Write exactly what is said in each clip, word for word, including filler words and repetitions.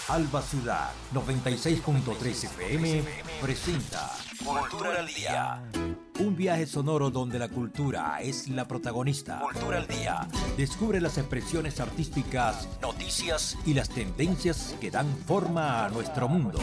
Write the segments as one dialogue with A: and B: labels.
A: Alba Ciudad noventa y seis punto tres F M presenta Cultura al Día. Un viaje sonoro donde la cultura es la protagonista. Cultura al Día. Descubre las expresiones artísticas, noticias y las tendencias que dan forma a nuestro mundo.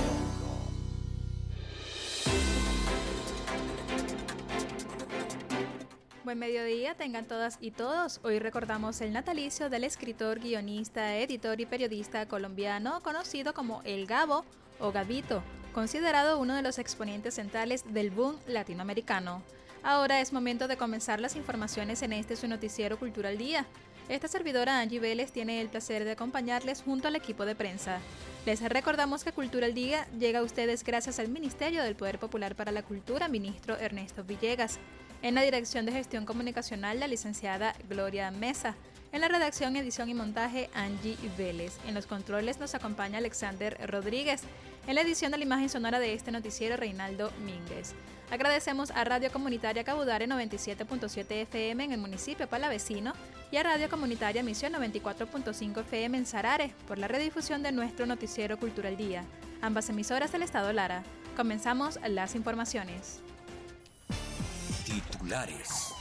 B: Buen mediodía, tengan todas y todos. Hoy recordamos el natalicio del escritor, guionista, editor y periodista colombiano conocido como El Gabo o Gabito, considerado uno de los exponentes centrales del boom latinoamericano. Ahora es momento de comenzar las informaciones en este su noticiero Cultura al Día. Esta servidora Angie Vélez tiene el placer de acompañarles junto al equipo de prensa. Les recordamos que Cultura al Día llega a ustedes gracias al Ministerio del Poder Popular para la Cultura, ministro Ernesto Villegas. En la dirección de gestión comunicacional, la licenciada Gloria Mesa. En la redacción, edición y montaje, Angie Vélez. En los controles nos acompaña Alexander Rodríguez. En la edición de la imagen sonora de este noticiero, Reinaldo Mínguez. Agradecemos a Radio Comunitaria Cabudare noventa y siete punto siete F M en el municipio Palavecino y a Radio Comunitaria Misión noventa y cuatro punto cinco F M en Sarare por la redifusión de nuestro noticiero Cultura al Día. Ambas emisoras del Estado Lara. Comenzamos las informaciones.
A: Titulares.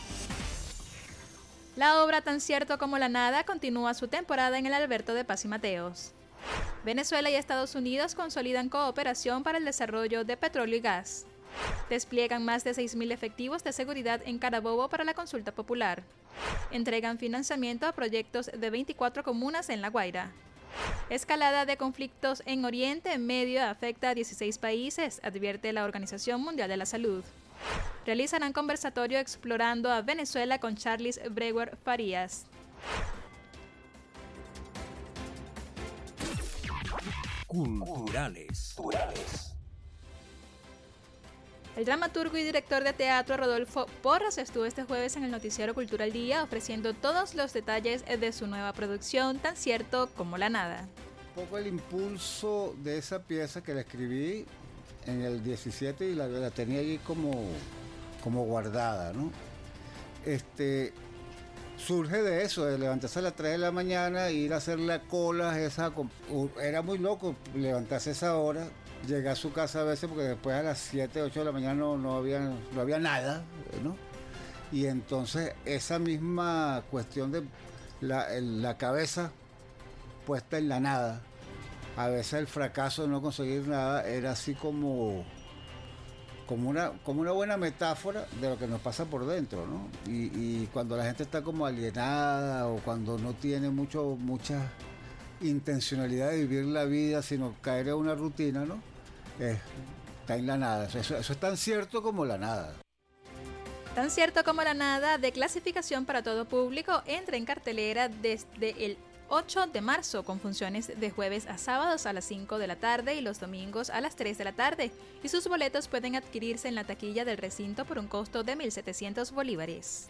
B: La obra Tan Cierto como la Nada continúa su temporada en el Alberto de Paz y Mateos. Venezuela y Estados Unidos consolidan cooperación para el desarrollo de petróleo y gas. Despliegan más de seis mil efectivos de seguridad en Carabobo para la consulta popular. Entregan financiamiento a proyectos de veinticuatro comunas en La Guaira. Escalada de conflictos en Oriente Medio afecta a dieciséis países, advierte la Organización Mundial de la Salud. Realizarán conversatorio explorando a Venezuela con Charles Brewer Farías.
A: Culturales.
B: El dramaturgo y director de teatro Rodolfo Porras estuvo este jueves en el noticiero Cultura al Día ofreciendo todos los detalles de su nueva producción, Tan Cierto como la Nada.
C: Un poco el impulso de esa pieza que la escribí en el diecisiete y la, la tenía allí como, como guardada, ¿no? Este, surge de eso, de levantarse a las tres de la mañana e ir a hacer la cola, esa, era muy loco levantarse a esa hora, llegar a su casa a veces porque después a las siete, ocho de la mañana no, no, había, no había nada, ¿no? Y entonces esa misma cuestión de la, la cabeza puesta en la nada, a veces el fracaso de no conseguir nada era así como, como, una, como una buena metáfora de lo que nos pasa por dentro, ¿no? Y, y cuando la gente está como alienada o cuando no tiene mucho, mucha intencionalidad de vivir la vida, sino caer en una rutina, ¿no? Eh, está en la nada. Eso, eso es tan cierto como la nada.
B: Tan Cierto como la Nada, de clasificación para todo público, entra en cartelera desde el ocho de marzo con funciones de jueves a sábados a las cinco de la tarde y los domingos a las tres de la tarde, y sus boletos pueden adquirirse en la taquilla del recinto por un costo de mil setecientos bolívares.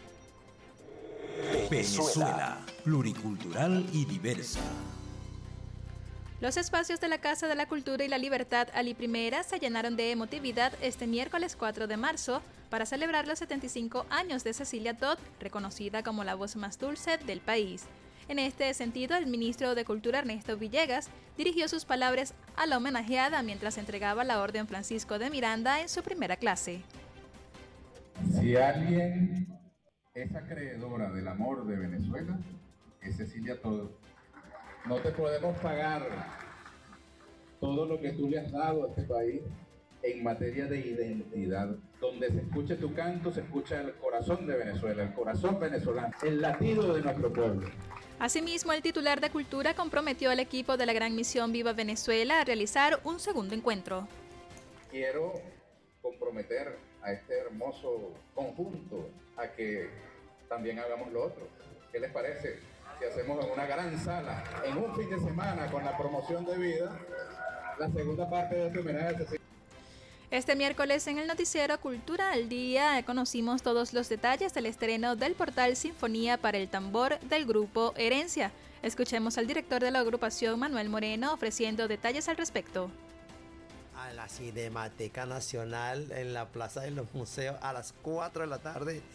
A: Venezuela, pluricultural y diversa.
B: Los espacios de la Casa de la Cultura y la Libertad Ali Primera se llenaron de emotividad este miércoles cuatro de marzo para celebrar los setenta y cinco años de Cecilia Todd, reconocida como la voz más dulce del país. En este sentido, el ministro de Cultura Ernesto Villegas dirigió sus palabras a la homenajeada mientras entregaba la Orden Francisco de Miranda en su primera clase.
D: Si alguien es acreedora del amor de Venezuela, es Cecilia Todd. No te podemos pagar todo lo que tú le has dado a este país en materia de identidad. Donde se escuche tu canto, se escucha el corazón de Venezuela, el corazón venezolano, el latido de nuestro pueblo.
B: Asimismo, el titular de Cultura comprometió al equipo de la Gran Misión Viva Venezuela a realizar un segundo encuentro.
D: Quiero comprometer a este hermoso conjunto a que también hagamos lo otro. ¿Qué les parece si hacemos en una gran sala, en un fin de semana, con la promoción de vida, la segunda parte de este homenaje a Cecilia?
B: Este miércoles en el noticiero Cultura al Día conocimos todos los detalles del estreno del portal Sinfonía para el Tambor del grupo Herencia. Escuchemos al director de la agrupación, Manuel Moreno, ofreciendo detalles al respecto.
E: A la Cinemateca Nacional en la Plaza de los Museos a las cuatro de la tarde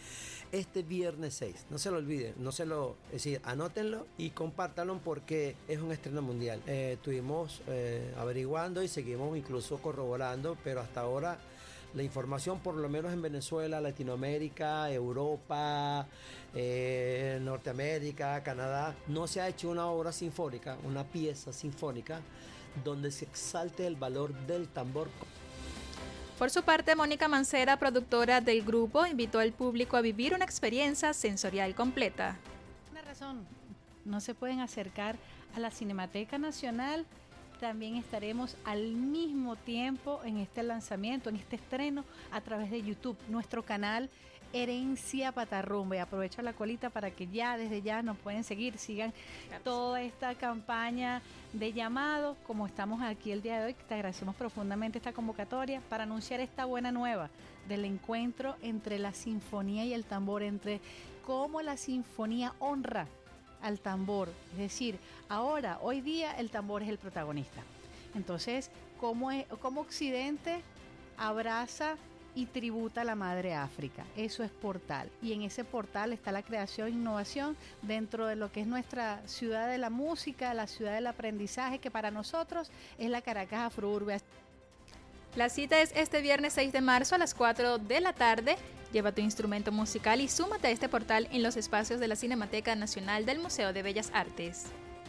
E: este viernes seis. No se lo olviden, no se lo, es decir, anótenlo y compártanlo porque es un estreno mundial. Eh, estuvimos eh, averiguando y seguimos incluso corroborando, pero hasta ahora la información, por lo menos en Venezuela, Latinoamérica, Europa, eh, Norteamérica, Canadá, no se ha hecho una obra sinfónica, una pieza sinfónica donde se exalte el valor del tambor.
B: Por su parte, Mónica Mancera, productora del grupo, invitó al público a vivir una experiencia sensorial completa.
F: Una razón, no se pueden acercar a la Cinemateca Nacional. También estaremos al mismo tiempo en este lanzamiento, en este estreno, a través de YouTube, nuestro canal Herencia Patarrumba. Y aprovecho la colita para que ya, desde ya, nos pueden seguir, sigan toda esta campaña de llamado, como estamos aquí el día de hoy. Te agradecemos profundamente esta convocatoria para anunciar esta buena nueva del encuentro entre la sinfonía y el tambor, entre cómo la sinfonía honra al tambor, es decir, ahora, hoy día el tambor es el protagonista. Entonces, ¿cómo, es, cómo Occidente abraza y tributa a la madre África? Eso es Portal, y en ese portal está la creación e innovación dentro de lo que es nuestra ciudad de la música, la ciudad del aprendizaje, que para nosotros es la Caracas Afrourbe.
B: La cita es este viernes seis de marzo a las cuatro de la tarde. Lleva tu instrumento musical y súmate a este portal en los espacios de la Cinemateca Nacional del Museo de Bellas Artes.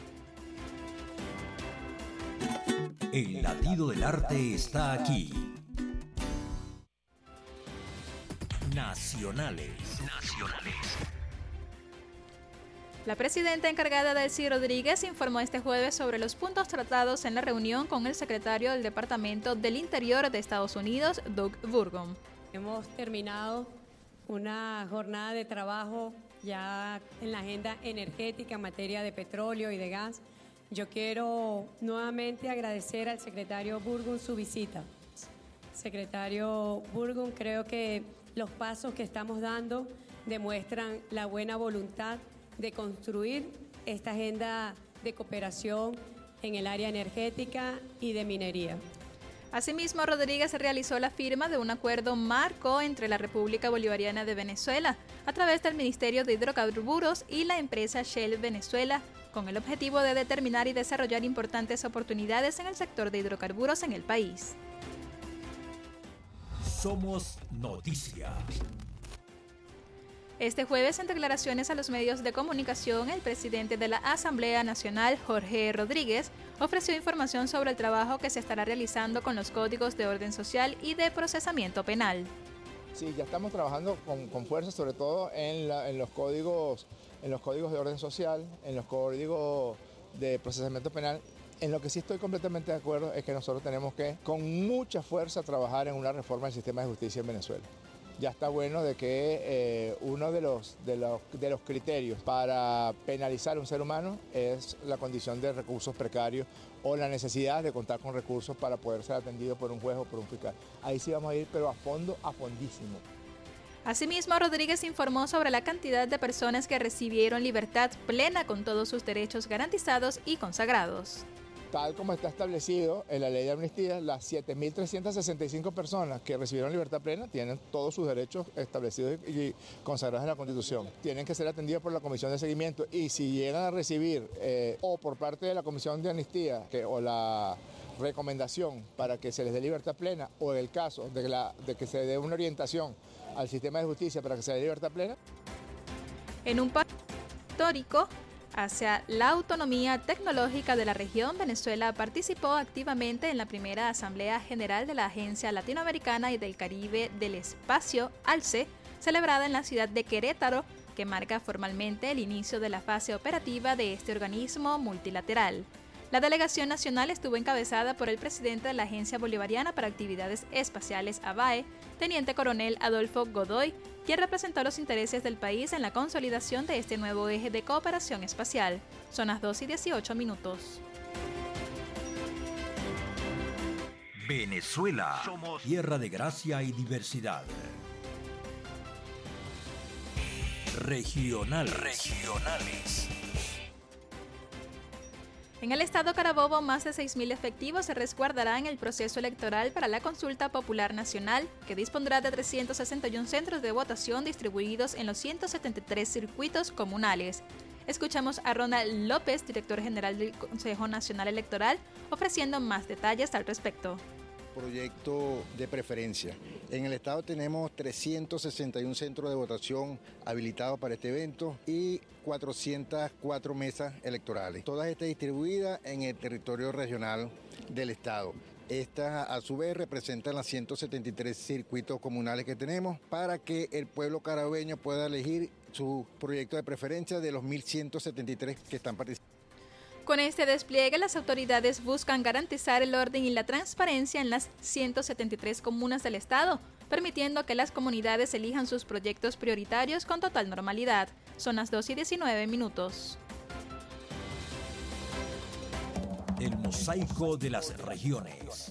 A: El latido del arte está aquí. Nacionales. Nacionales.
B: La presidenta encargada Delcy Rodríguez informó este jueves sobre los puntos tratados en la reunión con el secretario del Departamento del Interior de Estados Unidos, Doug Burgum.
G: Hemos terminado una jornada de trabajo ya en la agenda energética en materia de petróleo y de gas. Yo quiero nuevamente agradecer al secretario Burgum su visita. Secretario Burgum, creo que los pasos que estamos dando demuestran la buena voluntad de construir esta agenda de cooperación en el área energética y de minería.
B: Asimismo, Rodríguez realizó la firma de un acuerdo marco entre la República Bolivariana de Venezuela a través del Ministerio de Hidrocarburos y la empresa Shell Venezuela, con el objetivo de determinar y desarrollar importantes oportunidades en el sector de hidrocarburos en el país.
A: Somos noticia.
B: Este jueves, en declaraciones a los medios de comunicación, el presidente de la Asamblea Nacional, Jorge Rodríguez, ofreció información sobre el trabajo que se estará realizando con los códigos de orden social y de procesamiento penal.
H: Sí, ya estamos trabajando con, con fuerza, sobre todo en, la, en, los códigos, en los códigos de orden social, en los códigos de procesamiento penal. En lo que sí estoy completamente de acuerdo es que nosotros tenemos que, con mucha fuerza, trabajar en una reforma del sistema de justicia en Venezuela. Ya está bueno de que eh, uno de los, de, los, de los criterios para penalizar a un ser humano es la condición de recursos precarios o la necesidad de contar con recursos para poder ser atendido por un juez o por un fiscal. Ahí sí vamos a ir, pero a fondo, a fondísimo.
B: Asimismo, Rodríguez informó sobre la cantidad de personas que recibieron libertad plena con todos sus derechos garantizados y consagrados.
H: Tal como está establecido en la ley de amnistía, las siete mil trescientas sesenta y cinco personas que recibieron libertad plena tienen todos sus derechos establecidos y consagrados en la Constitución. Tienen que ser atendidos por la Comisión de Seguimiento y si llegan a recibir eh, o por parte de la Comisión de Amnistía que, o la recomendación para que se les dé libertad plena o en el caso de, la, de que se dé una orientación al sistema de justicia para que se dé libertad plena.
B: En un paso histórico hacia la autonomía tecnológica de la región, Venezuela participó activamente en la primera Asamblea General de la Agencia Latinoamericana y del Caribe del Espacio, ALCE, celebrada en la ciudad de Querétaro, que marca formalmente el inicio de la fase operativa de este organismo multilateral. La delegación nacional estuvo encabezada por el presidente de la Agencia Bolivariana para Actividades Espaciales, A B A E, Teniente Coronel Adolfo Godoy, quien representó los intereses del país en la consolidación de este nuevo eje de cooperación espacial. Son las dos y dieciocho minutos.
A: Venezuela, somos tierra de gracia y diversidad. Regional, regionales.
B: En el estado Carabobo, más de seis mil efectivos se resguardarán en el proceso electoral para la Consulta Popular Nacional, que dispondrá de trescientos sesenta y uno centros de votación distribuidos en los ciento setenta y tres circuitos comunales. Escuchamos a Ronald López, director general del Consejo Nacional Electoral, ofreciendo más detalles al respecto.
I: Proyecto de preferencia. En el estado tenemos trescientos sesenta y uno centros de votación habilitados para este evento y cuatrocientas cuatro mesas electorales. Todas estas distribuidas en el territorio regional del estado. Estas a su vez representan los ciento setenta y tres circuitos comunales que tenemos para que el pueblo carabobeño pueda elegir su proyecto de preferencia de los mil ciento setenta y tres que están participando.
B: Con este despliegue, las autoridades buscan garantizar el orden y la transparencia en las ciento setenta y tres comunas del estado, permitiendo que las comunidades elijan sus proyectos prioritarios con total normalidad. Son las dos y diecinueve minutos.
A: El mosaico de las regiones.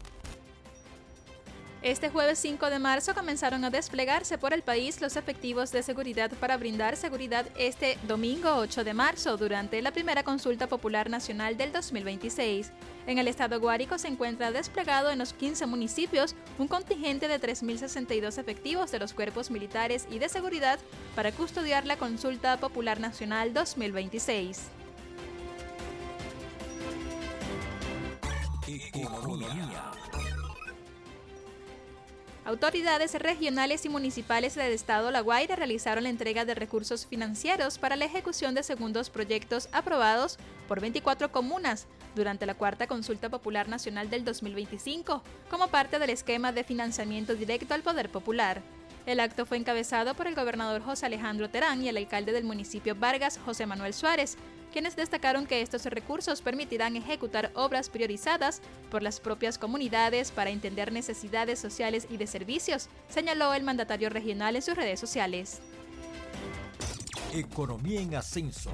B: Este jueves cinco de marzo comenzaron a desplegarse por el país los efectivos de seguridad para brindar seguridad este domingo ocho de marzo durante la primera consulta popular nacional del dos mil veintiséis. En el estado Guárico se encuentra desplegado en los quince municipios un contingente de tres mil sesenta y dos efectivos de los cuerpos militares y de seguridad para custodiar la consulta popular nacional dos mil veintiséis.
A: Economía.
B: Autoridades regionales y municipales del estado La Guaira realizaron la entrega de recursos financieros para la ejecución de segundos proyectos aprobados por veinticuatro comunas durante la cuarta consulta popular nacional del dos mil veinticinco, como parte del esquema de financiamiento directo al poder popular. El acto fue encabezado por el gobernador José Alejandro Terán y el alcalde del municipio Vargas, José Manuel Suárez, quienes destacaron que estos recursos permitirán ejecutar obras priorizadas por las propias comunidades para entender necesidades sociales y de servicios, señaló el mandatario regional en sus redes sociales.
A: Economía en ascenso.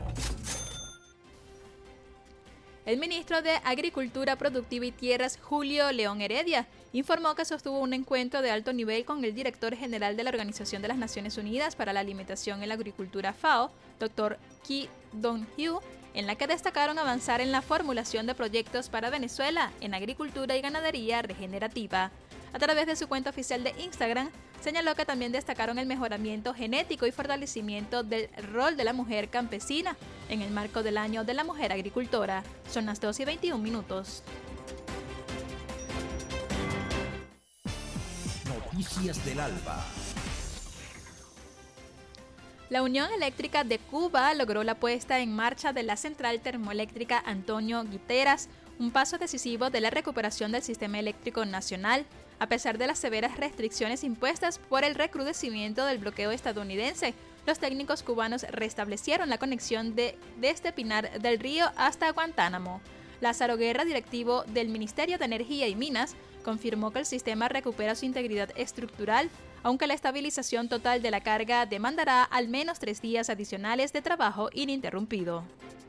B: El ministro de Agricultura Productiva y Tierras, Julio León Heredia, informó que sostuvo un encuentro de alto nivel con el director general de la Organización de las Naciones Unidas para la Alimentación y la Agricultura, FAO, doctor Ki Dong-hyu, en la que destacaron avanzar en la formulación de proyectos para Venezuela en agricultura y ganadería regenerativa. A través de su cuenta oficial de Instagram, señaló que también destacaron el mejoramiento genético y fortalecimiento del rol de la mujer campesina en el marco del Año de la Mujer Agricultora. Son las dos y veintiún minutos.
A: Noticias del Alba.
B: La Unión Eléctrica de Cuba logró la puesta en marcha de la central termoeléctrica Antonio Guiteras, un paso decisivo de la recuperación del sistema eléctrico nacional, a pesar de las severas restricciones impuestas por el recrudecimiento del bloqueo estadounidense. Los técnicos cubanos restablecieron la conexión de, desde Pinar del Río hasta Guantánamo. Lázaro Guerra, directivo del Ministerio de Energía y Minas, confirmó que el sistema recupera su integridad estructural, aunque la estabilización total de la carga demandará al menos tres días adicionales de trabajo ininterrumpido.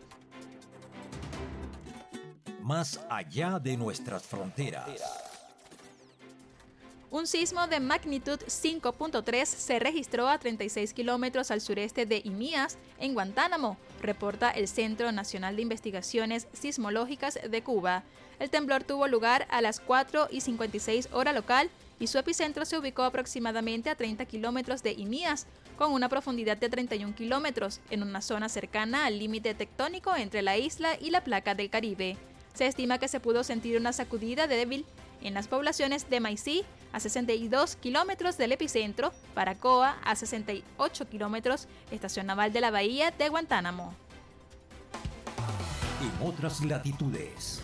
A: Más allá de nuestras fronteras.
B: Un sismo de magnitud cinco punto tres se registró a treinta y seis kilómetros al sureste de Imías, en Guantánamo, reporta el Centro Nacional de Investigaciones Sismológicas de Cuba. El temblor tuvo lugar a las cuatro y cincuenta y seis hora local y su epicentro se ubicó aproximadamente a treinta kilómetros de Imías, con una profundidad de treinta y un kilómetros, en una zona cercana al límite tectónico entre la isla y la placa del Caribe. Se estima que se pudo sentir una sacudida débil en las poblaciones de Maicí, a sesenta y dos kilómetros del epicentro, Paracoa, a sesenta y ocho kilómetros, estación naval de la bahía de Guantánamo.
A: En otras latitudes.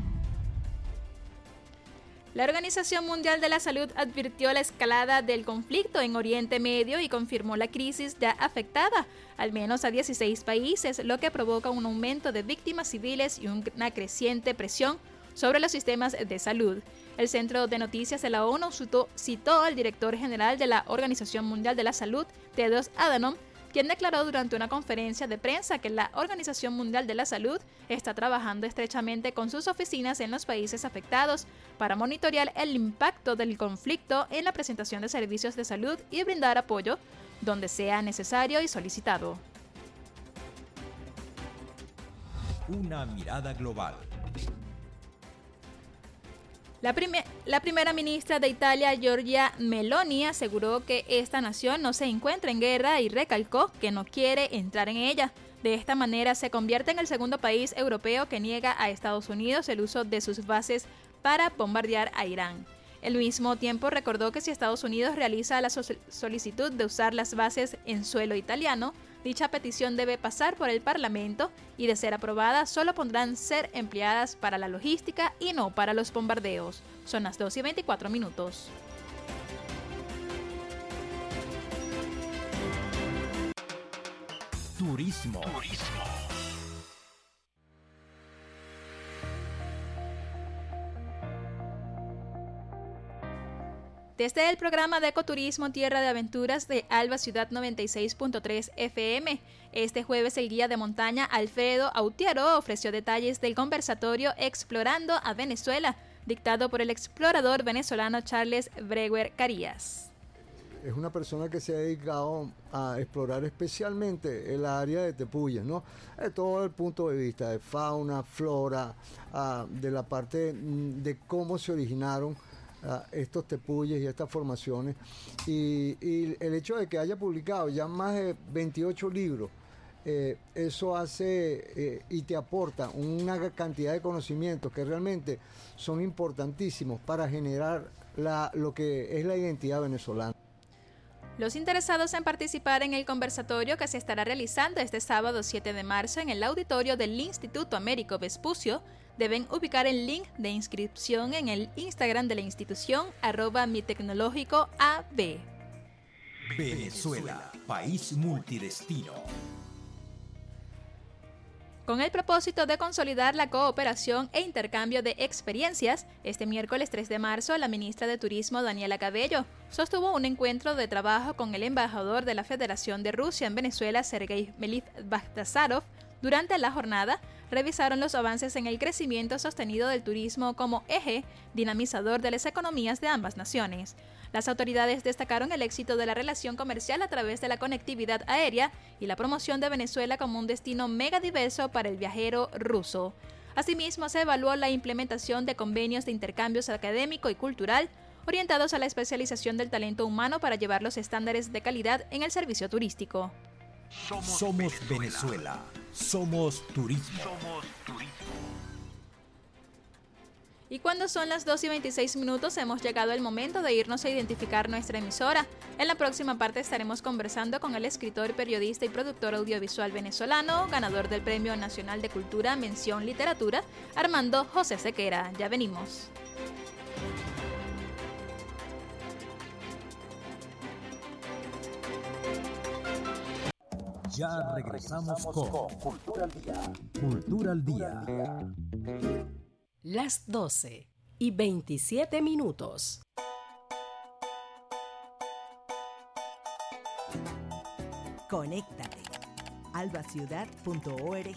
B: La Organización Mundial de la Salud advirtió la escalada del conflicto en Oriente Medio y confirmó la crisis ya afectada al menos a dieciséis países, lo que provoca un aumento de víctimas civiles y una creciente presión sobre los sistemas de salud. El Centro de Noticias de la ONU citó, citó al director general de la Organización Mundial de la Salud, Tedros Adhanom, quien declaró durante una conferencia de prensa que la Organización Mundial de la Salud está trabajando estrechamente con sus oficinas en los países afectados para monitorear el impacto del conflicto en la presentación de servicios de salud y brindar apoyo donde sea necesario y solicitado.
A: Una mirada global.
B: La, prime- la primera ministra de Italia, Giorgia Meloni, aseguró que esta nación no se encuentra en guerra y recalcó que no quiere entrar en ella. De esta manera se convierte en el segundo país europeo que niega a Estados Unidos el uso de sus bases para bombardear a Irán. Al mismo tiempo recordó que si Estados Unidos realiza la solicitud de usar las bases en suelo italiano, dicha petición debe pasar por el Parlamento y, de ser aprobada, solo podrán ser empleadas para la logística y no para los bombardeos. Son las dos y veinticuatro minutos.
A: Turismo. Turismo.
B: Desde el programa de ecoturismo Tierra de Aventuras de Alba Ciudad noventa y seis punto tres F M, este jueves el guía de montaña Alfredo Autiero ofreció detalles del conversatorio Explorando a Venezuela, dictado por el explorador venezolano Charles Brewer Carías.
J: Es una persona que se ha dedicado a explorar especialmente el área de Tepuyes, ¿no? De todo el punto de vista de fauna, flora, uh, de la parte de cómo se originaron Uh, estos tepuyes y estas formaciones, y, y el hecho de que haya publicado ya más de veintiocho libros, eh, eso hace eh, y te aporta una cantidad de conocimientos que realmente son importantísimos para generar la, lo que es la identidad venezolana.
B: Los interesados en participar en el conversatorio, que se estará realizando este sábado siete de marzo en el auditorio del Instituto Américo Vespucio, deben ubicar el link de inscripción en el Instagram de la institución, arroba mi tecnológico A B.
A: Venezuela, país multidestino.
B: Con el propósito de consolidar la cooperación e intercambio de experiencias, este miércoles tres de marzo, la ministra de Turismo, Daniela Cabello, sostuvo un encuentro de trabajo con el embajador de la Federación de Rusia en Venezuela, Sergei Melih-Bagdasarov. Durante la jornada, revisaron los avances en el crecimiento sostenido del turismo como eje dinamizador de las economías de ambas naciones. Las autoridades destacaron el éxito de la relación comercial a través de la conectividad aérea y la promoción de Venezuela como un destino megadiverso para el viajero ruso. Asimismo, se evaluó la implementación de convenios de intercambios académico y cultural orientados a la especialización del talento humano para llevar los estándares de calidad en el servicio turístico.
A: Somos, Somos Venezuela. Venezuela. Somos turismo. Somos turismo.
B: Y cuando son las dos y veintiséis minutos, hemos llegado el momento de irnos a identificar nuestra emisora. En la próxima parte estaremos conversando con el escritor, periodista y productor audiovisual venezolano, ganador del Premio Nacional de Cultura Mención Literatura, Armando José Sequera. Ya venimos.
A: Ya regresamos con Cultura al Día. Cultura al Día.
K: Las doce y veintisiete minutos. Conéctate. alba ciudad punto org.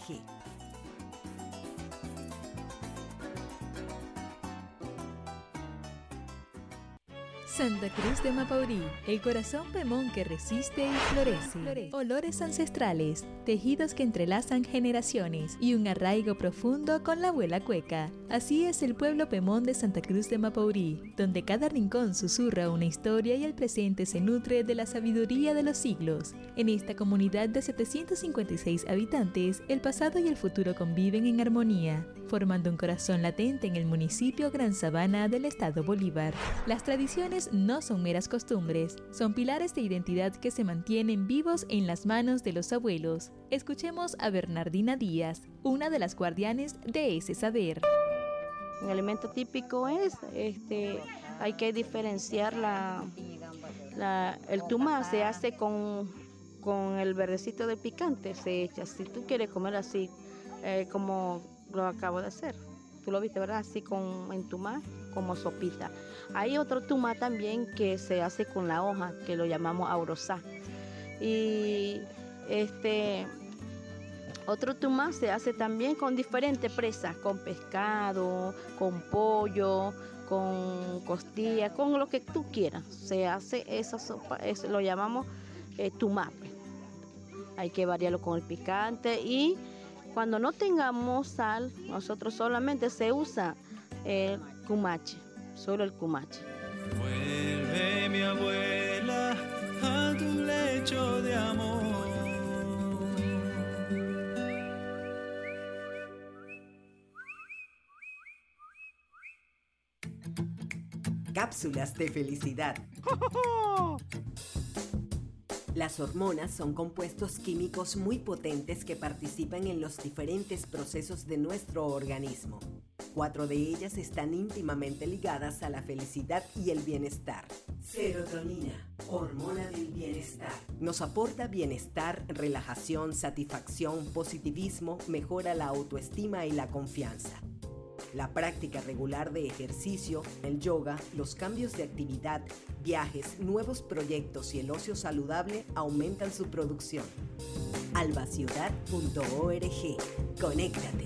L: Santa Cruz de Mapaurí, el corazón pemón que resiste y florece. florece. Olores ancestrales, tejidos que entrelazan generaciones y un arraigo profundo con la abuela cueca. Así es el pueblo pemón de Santa Cruz de Mapaurí, donde cada rincón susurra una historia y el presente se nutre de la sabiduría de los siglos. En esta comunidad de setecientos cincuenta y seis habitantes, el pasado y el futuro conviven en armonía, formando un corazón latente en el municipio Gran Sabana del estado Bolívar. Las tradiciones no son meras costumbres, son pilares de identidad que se mantienen vivos en las manos de los abuelos. Escuchemos a Bernardina Díaz, una de las guardianes de ese saber.
M: Un alimento típico es, este, hay que diferenciar la, la el tumá, se hace con, con el verdecito de picante, se echa. Si tú quieres comer así, eh, como lo acabo de hacer, tú lo viste, ¿verdad? Así con en tumá, como sopita. Hay otro tumá también que se hace con la hoja, que lo llamamos aurosá. Y este otro tumá se hace también con diferentes presas, con pescado, con pollo, con costilla, con lo que tú quieras. Se hace esa sopa, eso lo llamamos eh, tumá. Hay que variarlo con el picante y Cuando no tengamos sal, nosotros solamente se usa el cumache, solo el cumache.
N: Vuelve mi abuela a tu lecho de amor.
O: Cápsulas de felicidad. Las hormonas son compuestos químicos muy potentes que participan en los diferentes procesos de nuestro organismo. Cuatro de ellas están íntimamente ligadas a la felicidad y el bienestar. Serotonina, hormona del bienestar. Nos aporta bienestar, relajación, satisfacción, positivismo, mejora la autoestima y la confianza. La práctica regular de ejercicio, el yoga, los cambios de actividad, viajes, nuevos proyectos y el ocio saludable aumentan su producción. alba ciudad punto org. Conéctate.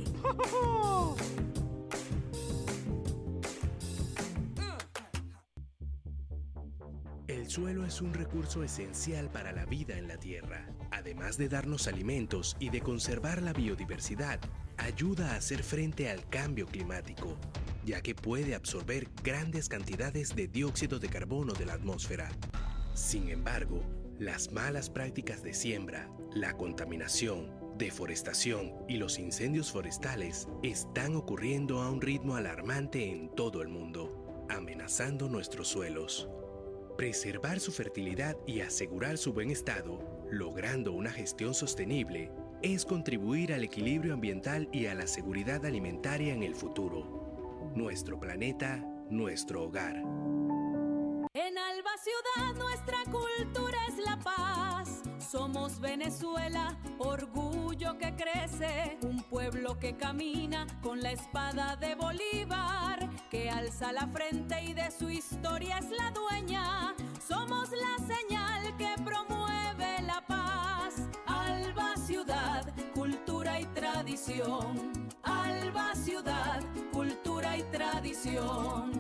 P: El suelo es un recurso esencial para la vida en la Tierra. Además de darnos alimentos y de conservar la biodiversidad, ayuda a hacer frente al cambio climático, ya que puede absorber grandes cantidades de dióxido de carbono de la atmósfera. Sin embargo, las malas prácticas de siembra, la contaminación, deforestación y los incendios forestales están ocurriendo a un ritmo alarmante en todo el mundo, amenazando nuestros suelos. Preservar su fertilidad y asegurar su buen estado, logrando una gestión sostenible, es contribuir al equilibrio ambiental y a la seguridad alimentaria en el futuro. Nuestro planeta, nuestro hogar.
Q: En Alba Ciudad nuestra cultura es la paz. Somos Venezuela, orgullo que crece, un pueblo que camina con la espada de Bolívar, que alza la frente y de su historia es la dueña. Somos la señal que promueve la paz. Alba Ciudad, cultura y tradición. Alba Ciudad, cultura y tradición.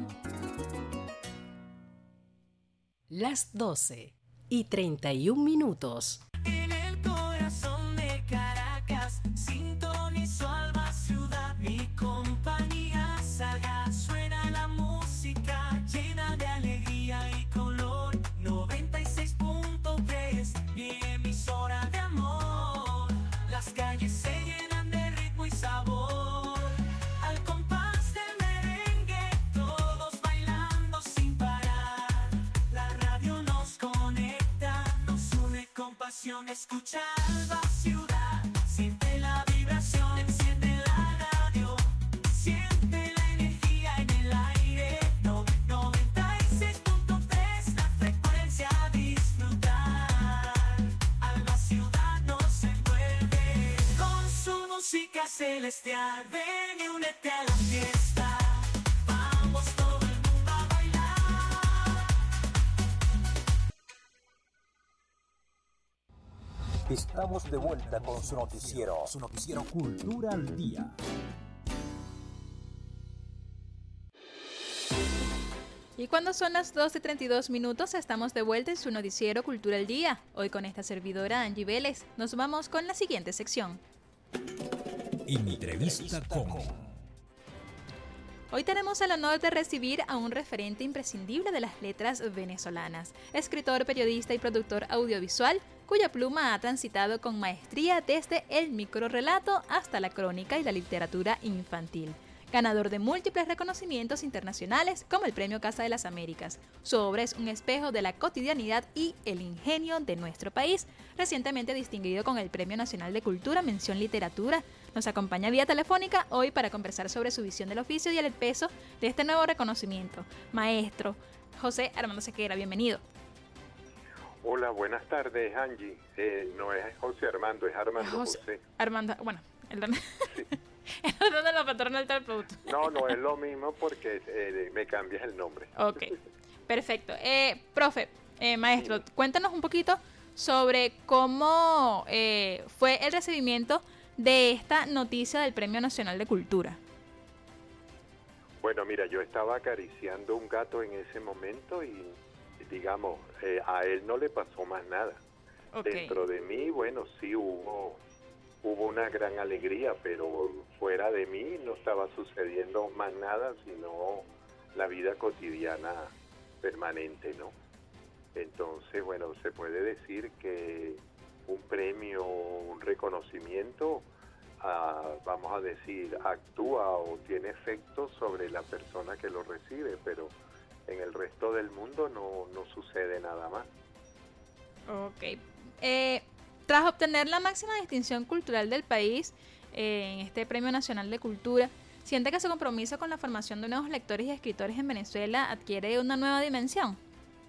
K: Las doce y treinta y un minutos.
N: En el corazón de Caracas, sintonizó Alba Ciudad, mi compañía saga. Suena la música llena de alegría y color. noventa y seis punto tres, mi emisora de amor. Las calles se llenan de ritmo y sabor. Al compás del merengue, todos bailando sin parar. La radio nos conecta, nos une con pasión. Escucha Alba Ciudad, siente la vibración, enciende la radio, siente la energía en el aire. No, noventa y seis punto tres, la frecuencia a disfrutar. Alba Ciudad nos envuelve con su música celestial. Ven y únete a la fiesta. Vamos todo el mundo a bailar.
A: Estamos de vuelta con su noticiero, su noticiero Cultura al Día.
B: Y cuando son las doce y treinta y dos minutos, estamos de vuelta en su noticiero Cultura al Día. Hoy con esta servidora Angie Vélez, nos vamos con la siguiente sección.
A: Entrevista con...
B: Hoy tenemos el honor de recibir a un referente imprescindible de las letras venezolanas, escritor, periodista y productor audiovisual, cuya pluma ha transitado con maestría desde el microrrelato hasta la crónica y la literatura infantil. Ganador de múltiples reconocimientos internacionales como el Premio Casa de las Américas. Su obra es un espejo de la cotidianidad y el ingenio de nuestro país, recientemente distinguido con el Premio Nacional de Cultura Mención Literatura. Nos acompaña vía telefónica hoy para conversar sobre su visión del oficio y el peso de este nuevo reconocimiento. Maestro José Armando Sequera, bienvenido.
R: Hola, buenas tardes, Angie. Eh, no es José Armando, es Armando José. José.
B: Armando, bueno, el don... Sí. El don de la patrona del terapeuta.
R: No, no es lo mismo porque eh, me cambias el nombre.
B: Ok, perfecto. Eh, profe, eh, maestro, sí. Cuéntanos un poquito sobre cómo eh, fue el recibimiento de esta noticia del Premio Nacional de Cultura.
R: Bueno, mira, yo estaba acariciando un gato en ese momento y, digamos, eh, a él no le pasó más nada. Okay. Dentro de mí, bueno, sí hubo hubo una gran alegría, pero fuera de mí no estaba sucediendo más nada, sino la vida cotidiana permanente, ¿no? Entonces, bueno, se puede decir que un premio, un reconocimiento, uh, vamos a decir, actúa o tiene efecto sobre la persona que lo recibe, pero en el resto del mundo no, no sucede nada más.
B: Ok. Eh, tras obtener la máxima distinción cultural del país eh, en este Premio Nacional de Cultura, ¿siente que su compromiso con la formación de nuevos lectores y escritores en Venezuela adquiere una nueva dimensión?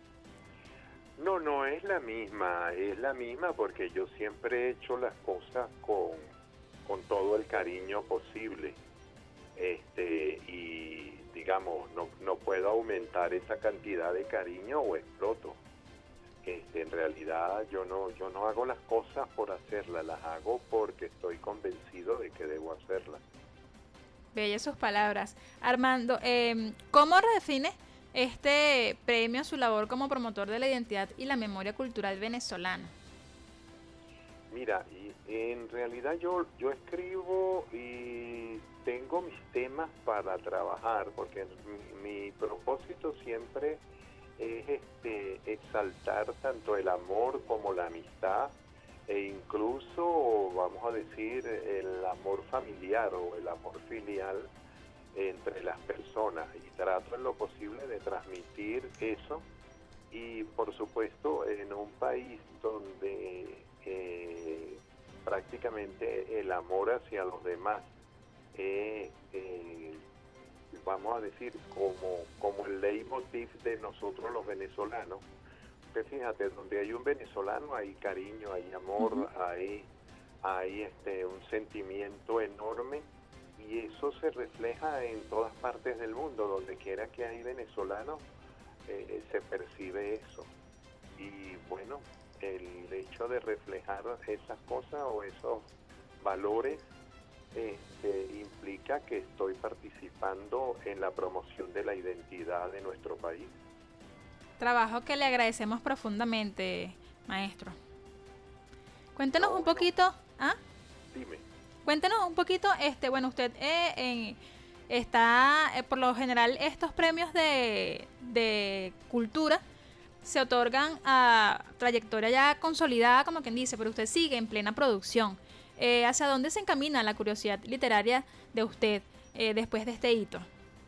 R: No, no es la misma, es la misma porque yo siempre he hecho las cosas con, con todo el cariño posible. Este, y digamos, no, no puedo aumentar esa cantidad de cariño o exploto. Este, en realidad yo no, yo no hago las cosas por hacerlas, las hago porque estoy convencido de que debo hacerlas.
B: Bellas sus palabras. Armando, eh, ¿cómo define este premio su labor como promotor de la identidad y la memoria cultural venezolana?
R: Mira, y en realidad yo, yo escribo y tengo mis temas para trabajar, porque mi, mi propósito siempre es este, exaltar tanto el amor como la amistad, e incluso, vamos a decir, el amor familiar o el amor filial entre las personas, y trato en lo posible de transmitir eso. Y por supuesto, en un país donde eh, prácticamente el amor hacia los demás es, eh, vamos a decir, como, como el leitmotiv de nosotros los venezolanos. Pues fíjate, donde hay un venezolano hay cariño, hay amor, uh-huh. hay, hay este, un sentimiento enorme, y eso se refleja en todas partes del mundo. Donde quiera que hay venezolanos, eh, se percibe eso. Y bueno, el hecho de reflejar esas cosas o esos valores este, implica que estoy participando en la promoción de la identidad de nuestro país. Trabajo que le agradecemos profundamente, maestro. Cuéntenos no, un poquito, no. ¿ah? Dime. Cuéntenos un poquito, este, bueno, usted eh, en, está, eh, por lo general, estos premios de, de cultura se otorgan a trayectoria ya consolidada, como quien dice, pero usted sigue en plena producción. Eh, ¿Hacia dónde se encamina la curiosidad literaria de usted eh, después de este hito?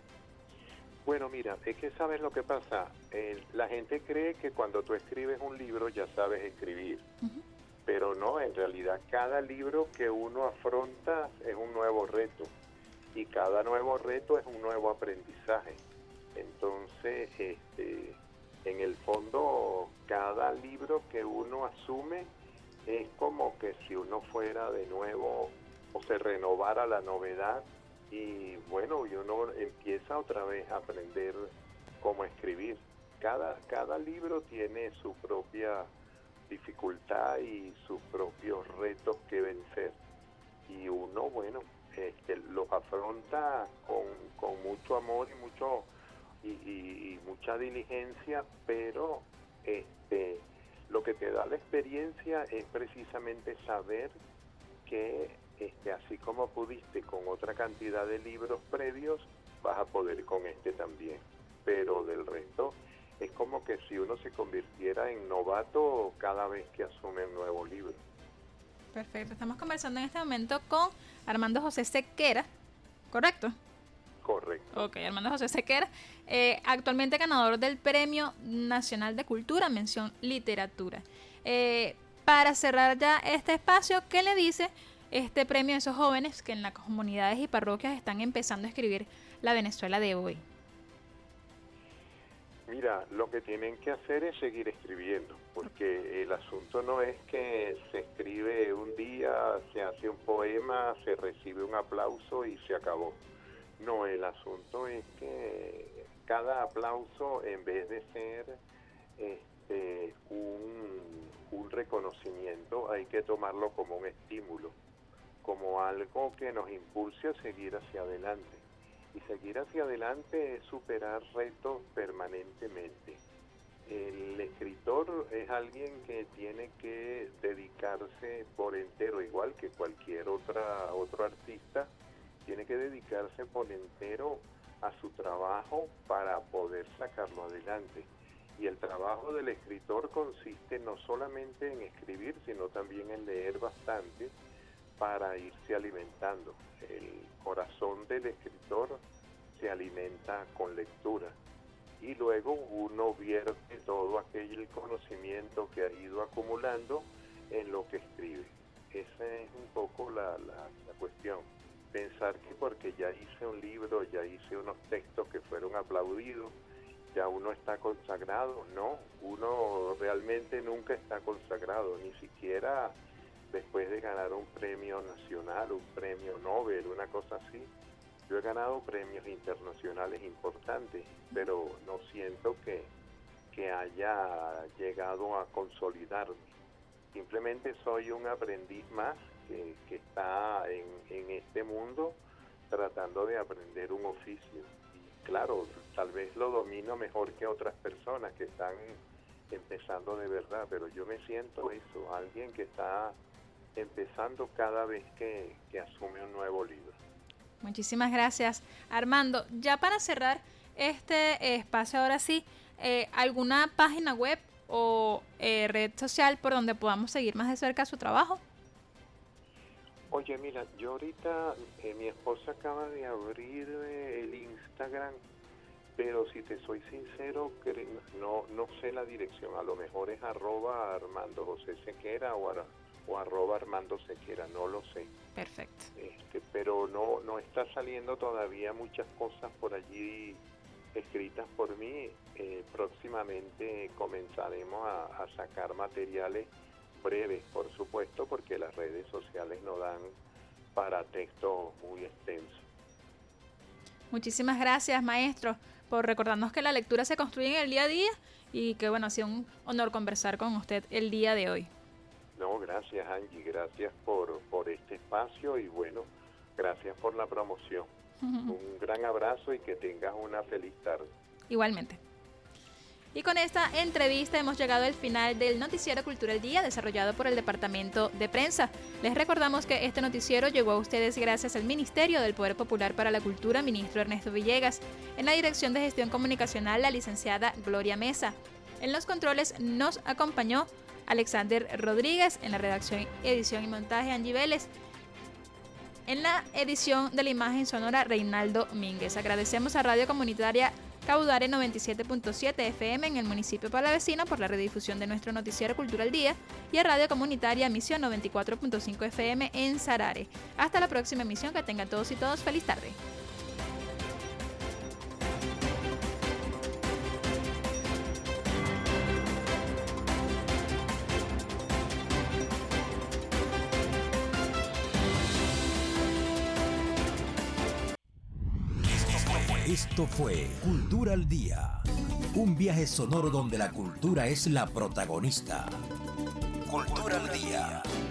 R: Bueno, mira, es que sabes lo que pasa. Eh, la gente cree que cuando tú escribes un libro ya sabes escribir. Uh-huh. Pero no, en realidad cada libro que uno afronta es un nuevo reto. Y cada nuevo reto es un nuevo aprendizaje. Entonces, este, en el fondo, cada libro que uno asume es como que si uno fuera de nuevo o se renovara la novedad. Y bueno, y uno empieza otra vez a aprender cómo escribir. Cada, cada libro tiene su propia dificultad y sus propios retos que vencer. Y uno, bueno, este, los afronta con, con mucho amor y mucho y, y, y mucha diligencia, pero este, lo que te da la experiencia es precisamente saber que Este, así como pudiste con otra cantidad de libros previos, vas a poder con este también. Pero del resto, es como que si uno se convirtiera en novato cada vez que asume un nuevo libro. Perfecto, estamos conversando en este momento con Armando José Sequera, ¿correcto? Correcto. Ok, Armando José Sequera, eh, actualmente ganador del Premio Nacional de Cultura, mención literatura. Eh, para cerrar ya este espacio, ¿qué le dice este premio a esos jóvenes que en las comunidades y parroquias están empezando a escribir la Venezuela de hoy? Mira, lo que tienen que hacer es seguir escribiendo, porque el asunto no es que se escribe un día, se hace un poema, se recibe un aplauso y se acabó. No, el asunto es que cada aplauso, en vez de ser este, un, un reconocimiento, hay que tomarlo como un estímulo, como algo que nos impulse a seguir hacia adelante. Y seguir hacia adelante es superar retos permanentemente. el escritor es alguien que tiene que dedicarse por entero, igual que cualquier otra otro artista, tiene que dedicarse por entero a su trabajo para poder sacarlo adelante. Y el trabajo del escritor consiste no solamente en escribir, sino también en leer bastante para irse alimentando. El corazón del escritor se alimenta con lectura y luego uno vierte todo aquel conocimiento que ha ido acumulando en lo que escribe. Esa es un poco la, la, la cuestión. Pensar que porque ya hice un libro, ya hice unos textos que fueron aplaudidos, ya uno está consagrado. No, uno realmente nunca está consagrado, ni siquiera después de ganar un premio nacional, un premio Nobel, una cosa así. Yo he ganado premios internacionales importantes, pero no siento que, que haya llegado a consolidarme. Simplemente soy un aprendiz más que, que está en, en este mundo tratando de aprender un oficio. Y claro, tal vez lo domino mejor que otras personas que están empezando de verdad, pero yo me siento eso, alguien que está empezando cada vez que, que asume un nuevo libro.
B: Muchísimas gracias, Armando. Ya para cerrar este espacio, ahora sí, eh, ¿alguna página web o eh, red social por donde podamos seguir más de cerca su trabajo?
R: Oye, mira, yo ahorita, eh, mi esposa acaba de abrir eh, el Instagram, pero si te soy sincero, no, no sé la dirección. A lo mejor es arroba Armando José Sequera o, ar, o arroba Armando Sequera, no lo sé.
B: Perfecto.
R: Este, pero no, no está saliendo todavía muchas cosas por allí escritas por mí. Eh, próximamente comenzaremos a, a sacar materiales breves, por supuesto, porque las redes sociales no dan para textos muy extensos.
B: Muchísimas gracias, maestro, por recordarnos que la lectura se construye en el día a día y que, bueno, ha sido un honor conversar con usted el día de hoy.
R: No, gracias, Angie, gracias por, por este espacio y, bueno, gracias por la promoción. Uh-huh. Un gran abrazo y que tengas una feliz tarde.
B: Igualmente. Y con esta entrevista hemos llegado al final del Noticiero Cultura al Día, desarrollado por el Departamento de Prensa. Les recordamos que este noticiero llegó a ustedes gracias al Ministerio del Poder Popular para la Cultura, ministro Ernesto Villegas. En la Dirección de Gestión Comunicacional, la licenciada Gloria Mesa. En los controles nos acompañó Alexander Rodríguez. En la redacción, edición y montaje, Angie Vélez. En la edición de la imagen sonora, Reinaldo Mínguez. Agradecemos a Radio Comunitaria Caudare noventa y siete punto siete F M en el municipio palavecino por la redifusión de nuestro noticiero Cultura al Día y a Radio Comunitaria Misión noventa y cuatro punto cinco F M en Sarare. Hasta la próxima emisión, que tengan todos y todos feliz tarde.
A: Esto fue Cultura al Día, un viaje sonoro donde la cultura es la protagonista. Cultura al Día.